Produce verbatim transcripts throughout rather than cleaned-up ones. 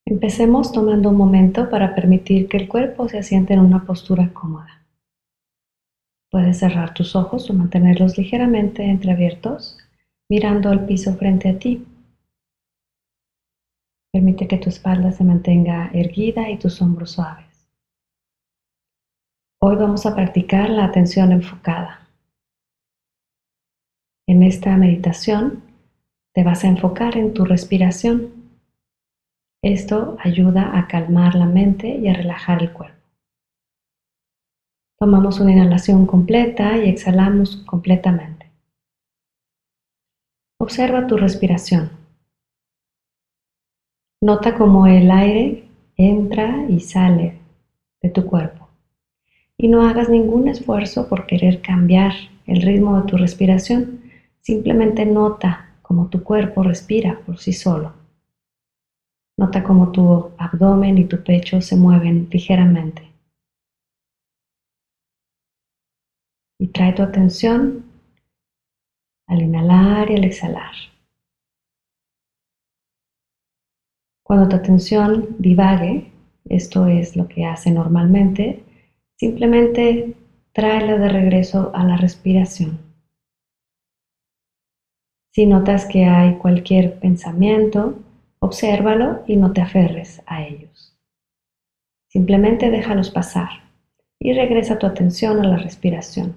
Empecemos tomando un momento para permitir que el cuerpo se asiente en una postura cómoda. Puedes cerrar tus ojos o mantenerlos ligeramente entreabiertos, mirando al piso frente a ti. Permite que tu espalda se mantenga erguida y tus hombros suaves. Hoy vamos a practicar la atención enfocada. En esta meditación te vas a enfocar en tu respiración. Esto ayuda a calmar la mente y a relajar el cuerpo. Tomamos una inhalación completa y exhalamos completamente. Observa tu respiración. Nota cómo el aire entra y sale de tu cuerpo. Y no hagas ningún esfuerzo por querer cambiar el ritmo de tu respiración. Simplemente nota cómo tu cuerpo respira por sí solo. Nota cómo tu abdomen y tu pecho se mueven ligeramente. Y trae tu atención al inhalar y al exhalar. Cuando tu atención divague, esto es lo que hace normalmente, simplemente tráela de regreso a la respiración. Si notas que hay cualquier pensamiento, obsérvalo y no te aferres a ellos. Simplemente déjalos pasar y regresa tu atención a la respiración.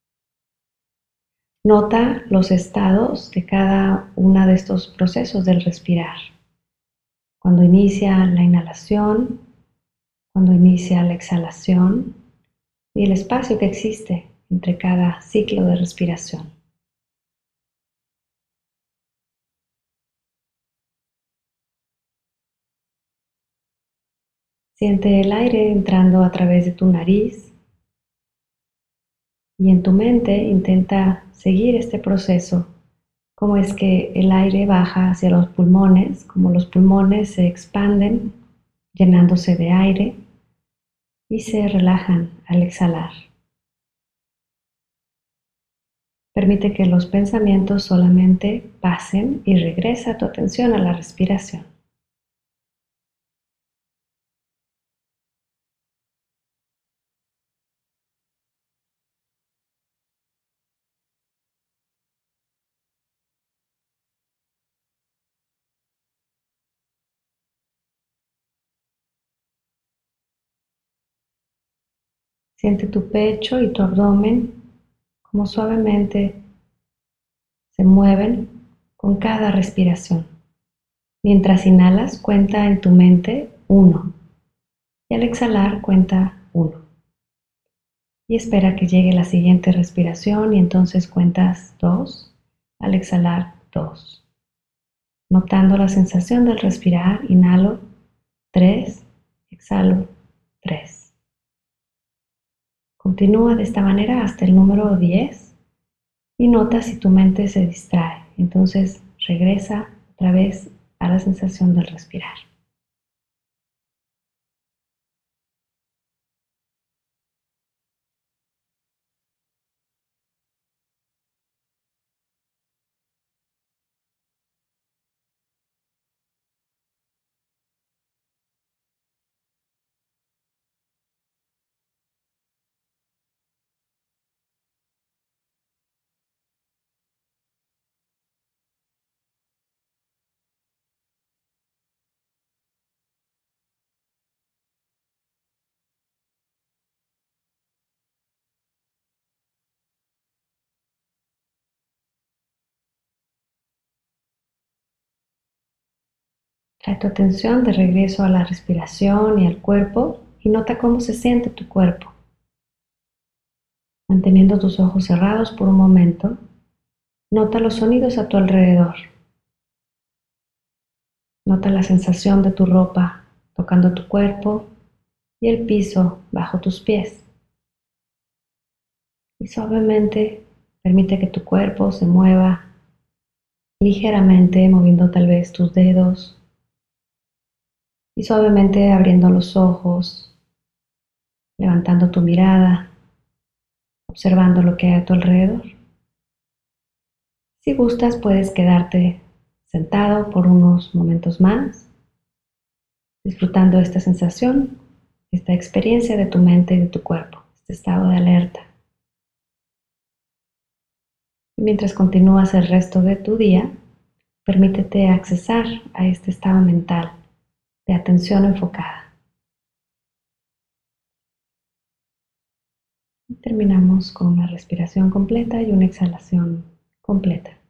Nota los estados de cada uno de estos procesos del respirar. Cuando inicia la inhalación, cuando inicia la exhalación y el espacio que existe entre cada ciclo de respiración. Siente el aire entrando a través de tu nariz y en tu mente intenta seguir este proceso. Cómo es que el aire baja hacia los pulmones, cómo los pulmones se expanden llenándose de aire y se relajan al exhalar. Permite que los pensamientos solamente pasen y regresa tu atención a la respiración. Siente tu pecho y tu abdomen como suavemente se mueven con cada respiración. Mientras inhalas, cuenta en tu mente uno y al exhalar cuenta uno. Y espera que llegue la siguiente respiración y entonces cuentas dos, al exhalar dos. Notando la sensación del respirar, inhalo tres, exhalo tres. Continúa de esta manera hasta el número diez y nota si tu mente se distrae. Entonces regresa otra vez a la sensación del respirar. Trae tu atención de regreso a la respiración y al cuerpo y nota cómo se siente tu cuerpo. Manteniendo tus ojos cerrados por un momento, nota los sonidos a tu alrededor. Nota la sensación de tu ropa tocando tu cuerpo y el piso bajo tus pies. Y suavemente permite que tu cuerpo se mueva ligeramente, moviendo tal vez tus dedos y suavemente abriendo los ojos, levantando tu mirada, observando lo que hay a tu alrededor. Si gustas, puedes quedarte sentado por unos momentos más disfrutando esta sensación, esta experiencia de tu mente y de tu cuerpo, este estado de alerta. Y mientras continúas el resto de tu día, permítete accesar a este estado mental de atención enfocada. Y terminamos con una respiración completa y una exhalación completa.